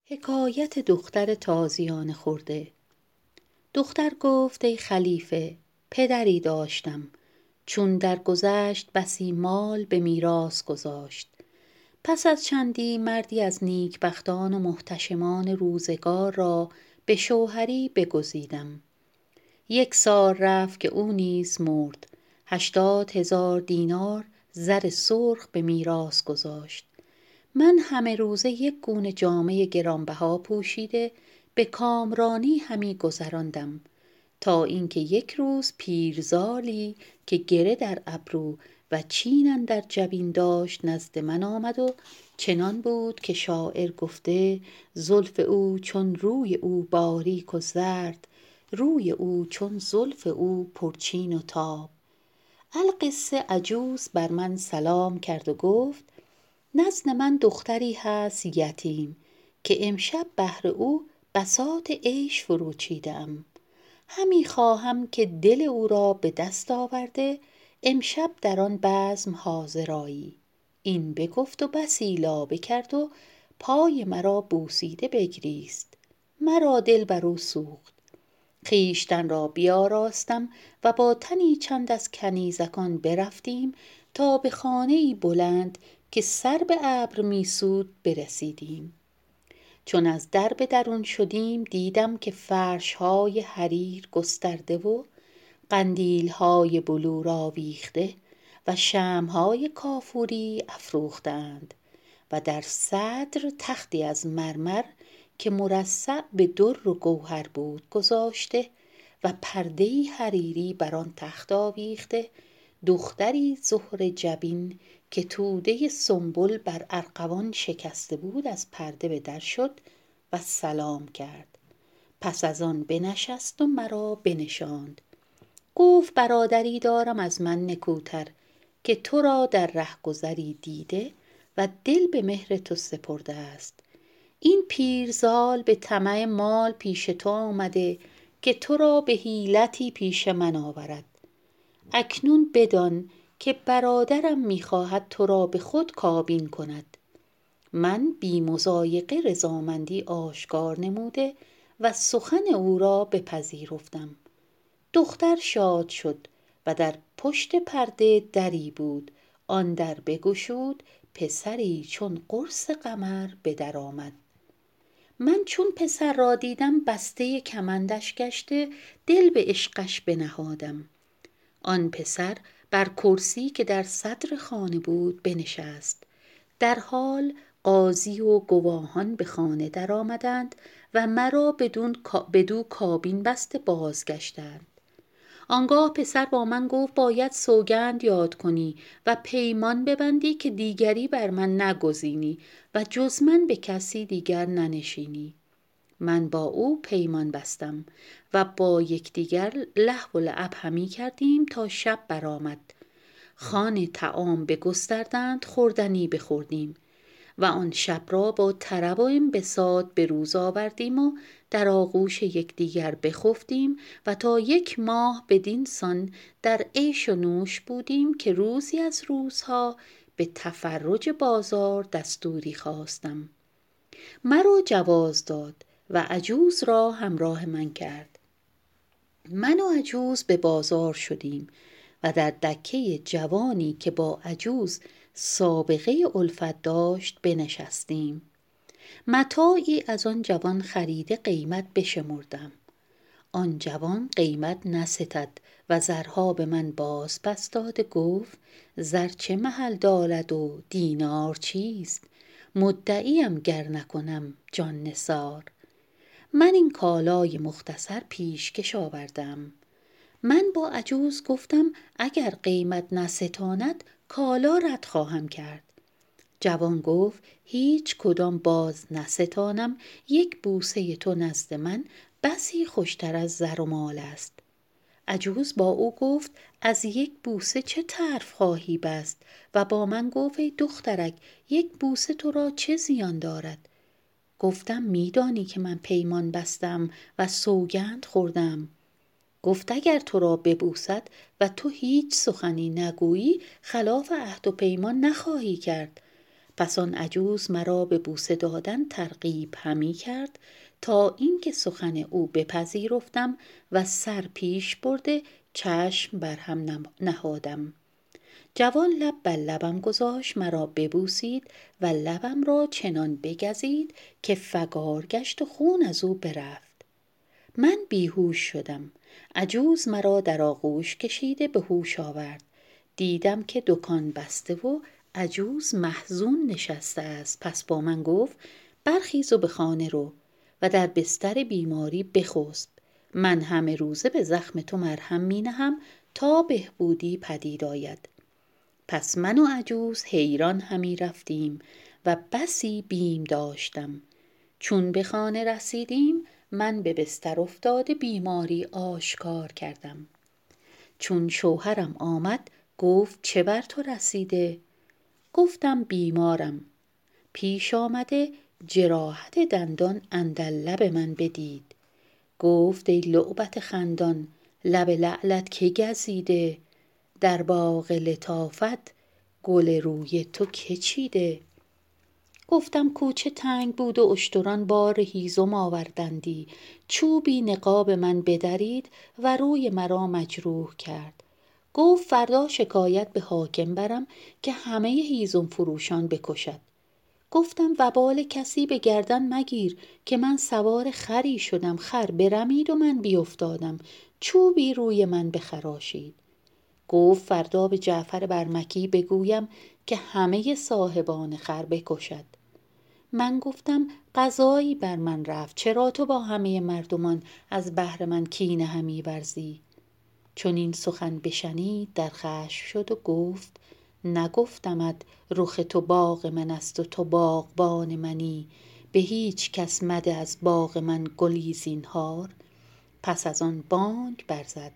حکایت دختر تازیانه خورده. دختر گفت ای خلیفه، پدری داشتم، چون درگذشت بسی مال به میراث گذاشت. پس از چندی مردی از نیکبختان و محتشمان روزگار را به شوهری بگزیدم. 1 سال رفت که او نیز مرد. 80,000 دینار زر سرخ به میراث گذاشت. من همه روزه 1 گونه جامه گرانبها پوشیده به کامرانی همی گذراندم، تا اینکه 1 روز پیرزالی که گره در ابرو و چین اندر جبین داشت نزد من آمد و چنان بود که شاعر گفته: زلف او چون روی او باریک و زرد، روی او چون زلف او پرچین و تاب. القصه عجوز بر من سلام کرد و گفت: نزد من دختری هست یتیم که امشب بهر او بساط عیش فرو چیده‌ام. همی خواهم که دل او را به دست آورده امشب در آن بزم حاضر آیی. این بگفت و بسی لابه کرد و پای مرا بوسیده بگریست. مرا دل بر او سوخت. خویشتن را بیاراستم و با تنی چند از کنیزکان برفتیم تا به خانه‌ای بلند که سر به ابر میسود برسیدیم. چون از در به درون شدیم دیدم که فرش‌های حریر گسترده و قندیل‌های بلور آویخته و شمع‌های کافوری افروخته‌اند و در صدر تختی از مرمر که مرصع به در و گوهر بود گذاشته و پرده‌ای حریری بر آن تخت آویخته. دختری زهره جبین که توده سنبل بر ارغوان شکسته بود از پرده به در شد و سلام کرد. پس از آن بنشست و مرا بنشاند. گفت: برادری دارم از من نکوتر که تو را در رهگذری دیده و دل به مهر تو سپرده است. این پیرزال به طمع مال پیش تو آمده که تو را به حیلتی پیش من آورد. اکنون بدان که برادرم می‌خواهد تو را به خود کابین کند. من بی مضایقه رضامندی آشکار نموده و سخن او را بپذیرفتم. دختر شاد شد و در پشت پرده دری بود. آن در بگشود، پسری چون قرص قمر به در آمد. من چون پسر را دیدم بسته کمندش گشته دل به عشقش بنهادم. آن پسر بر کرسی که در صدر خانه بود بنشست. در حال قاضی و گواهان به خانه در آمدند و مرا بدو کابین بسته بازگشتند. آنگاه پسر با من گفت: باید سوگند یاد کنی و پیمان ببندی که دیگری بر من نگزینی و جز من به کسی دیگر ننشینی. من با او پیمان بستم و با یکدیگر لهو و لعب همی کردیم تا شب برآمد. خوان طعام بگستردند، خوردنی بخوردیم و آن شب را با طرب و انبساط به روز آوردیم و در آغوش یکدیگر بخفتیم و تا 1 ماه بدین سان در عیش و نوش بودیم که روزی از روزها به تفرج بازار دستوری خواستم. مرا جواز داد و عجوز را همراه من کرد. من و عجوز به بازار شدیم و در دکه جوانی که با عجوز سابقه الفت داشت بنشستیم. متاعی از آن جوان خریده قیمت بشمردم. آن جوان قیمت نستد و زرها به من باز پس داد. گفت: زر چه محل دارد و دینار چیست؟ مدعیم گر نکنم جان نثار. من این کالای مختصر پیشکش آوردم. من با عجوز گفتم: اگر قیمت نستاند کالا رد خواهم کرد. جوان گفت: هیچ کدام باز نستانم. 1 بوسه تو نزد من بسی خوشتر از زر و مال است. عجوز با او گفت: از 1 بوسه چه طرف خواهی بست؟ و با من گفت: ای دخترک، 1 بوسه تو را چه زیان دارد؟ گفتم: میدانی که من پیمان بستم و سوگند خوردم. گفت: اگر تو را ببوسد و تو هیچ سخنی نگویی خلاف عهد و پیمان نخواهی کرد. پس آن عجوز مرا به بوسه دادن ترغیب همی کرد تا اینکه سخن او بپذیرفتم و سر پیش برده چشم بر هم نهادم. جوان لب بر لبم گذاشت، مرا ببوسید و لبم را چنان بگزید که فگار گشت و خون از او برفت. من بیهوش شدم. عجوز مرا در آغوش کشیده به هوش آورد. دیدم که دکان بسته و عجوز محزون نشسته است. پس با من گفت برخیز و به خانه رو و در بستر بیماری بخسب. من همه روزه به زخم تو مرهم می نهم تا بهبودی پدید آید. پس من و عجوز حیران همی رفتیم و بسی بیم داشتم. چون به خانه رسیدیم من به بستر افتاده بیماری آشکار کردم. چون شوهرم آمد گفت چه بر تو رسیده؟ گفتم بیمارم. پیش آمده جراحت دندان اندر لب من بدید. گفت ای لعبت خندان، لب لعلت که گزیده؟ در باغ لطافت گل روی تو که چیده؟ گفتم کوچه تنگ بود و اشتران بار هیزم آوردندی. چوبی نقاب من بدرید و روی مرا مجروح کرد. گفت فردا شکایت به حاکم برم که همه هیزم فروشان بکشد. گفتم وبال کسی به گردن مگیر که من سوار خری شدم، خر برمید و من بیفتادم، چوبی روی من بخراشید. گفت فردا به جعفر برمکی بگویم که همه صاحبان خر بکشد. من گفتم قضایی بر من رفت، چرا تو با همه مردمان از بهر من کینه همی ورزی؟ چون این سخن بشنید در خشم شد و گفت نگفتمت رخ تو باغ من است و تو باغبان منی، به هیچ کس مده از باغ گل گلی زینهار. پس از آن بانگ برزد.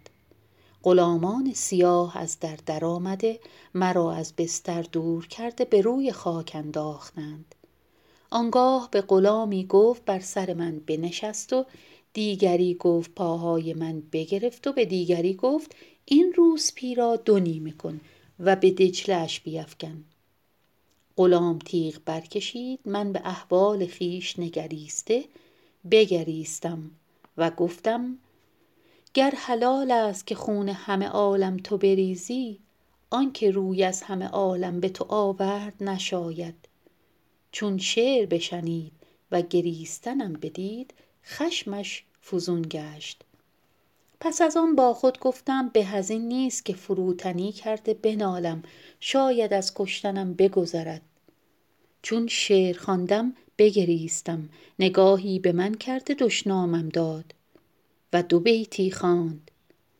غلامان سیاه از در آمده مرا از بستر دور کرده به روی خاک انداختند. آنگاه به غلامی گفت بر سر من بنشست و دیگری گفت پاهای من بگرفت و به دیگری گفت این روسپی را 2 نیمه کن و به دجله اش بیفکن. غلام تیغ برکشید، من به احوال خویش نگریسته بگریستم و گفتم گر حلال است که خون همه عالم تو بریزی، آنکه روی از همه عالم به تو آورد نشاید. چون شعر بشنید و گریستنم بدید خشمش فزون گشت. پس از آن با خود گفتم به از این نیست که فروتنی کرده بنالم، شاید از کشتنم بگذرد. چون شعر خواندم بگریستم، نگاهی به من کرده دشنامم داد و 2 بیتی خواند.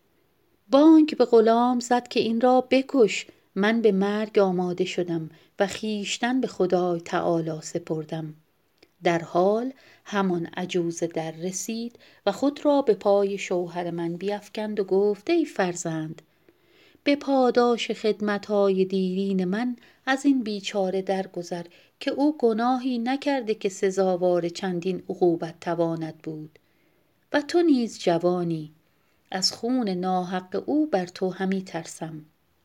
بانگ به غلام زد که این را بکش. من به مرگ آماده شدم و خویشتن به خدای تعالی سپردم. در حال همان عجوز در رسید و خود را به پای شوهر من بیفکند و گفت ای فرزند، به پاداش خدمت‌های دیرین من از این بیچاره درگذر که او گناهی نکرده که سزاوار چندین عقوبت تواند بود و تو نیز جوانی، از خون ناحق او بر تو همی ترسم.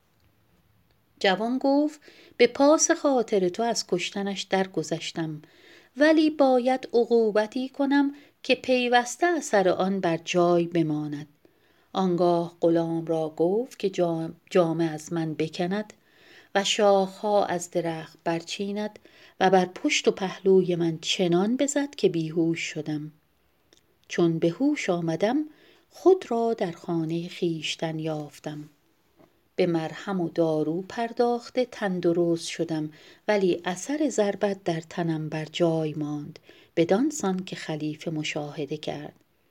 جوان گفت به پاس خاطر تو از کشتنش درگذشتم، ولی باید عقوبتی کنم که پیوسته اثر آن بر جای بماند. آنگاه غلام را گفت که جامه از من بکند و شاخها از درخت برچیند و بر پشت و پهلوی من چنان بزد که بیهوش شدم. چون به هوش آمدم خود را در خانه خویشتن یافتم. به مرهم و دارو پرداخته تندرست شدم، ولی اثر ضربت در تنم بر جای ماند، بدان سان که خلیفه مشاهده کرد.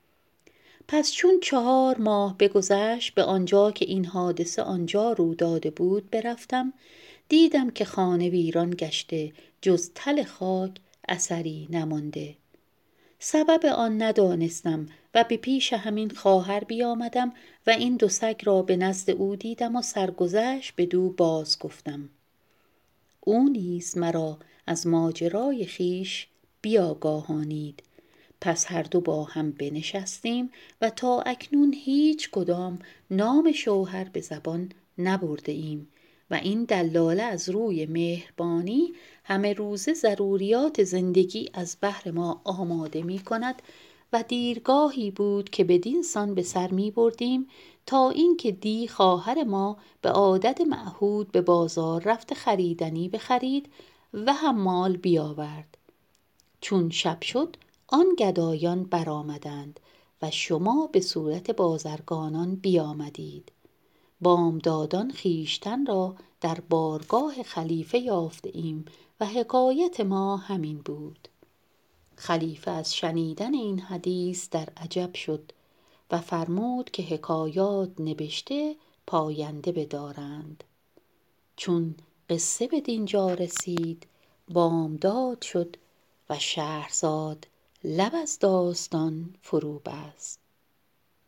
پس چون 4 ماه بگذشت به آنجا که این حادثه آنجا رو داده بود برفتم، دیدم که خانه ویران گشته، جز تل خاک اثری نمانده. سبب آن ندانستم و به پیش همین خواهر بیامدم و این 2 سگ را به نزد او دیدم و سرگذشت بدو باز گفتم. او نیز مرا از ماجرای خویش بیاگاهانید. پس هر 2 با هم بنشستیم و تا اکنون هیچ کدام نام شوهر به زبان نبرده ایم و این دلاله از روی مهربانی همه روزه ضروریات زندگی از بهر ما آماده می کند و دیرگاهی بود که بدین سان به سر می بردیم تا اینکه دی خواهر ما به عادت معهود به بازار رفت خریدنی بخرید و حمال بیاورد. چون شب شد آن گدایان برآمدند و شما به صورت بازرگانان بیامدید. بامدادان خویشتن را در بارگاه خلیفه یافته ایم و حکایت ما همین بود. خلیفه از شنیدن این حدیث در عجب شد و فرمود که حکایات نبشته پاینده بدارند. چون قصه به دینجا رسید بامداد شد و شهرزاد لب از داستان فرو بست.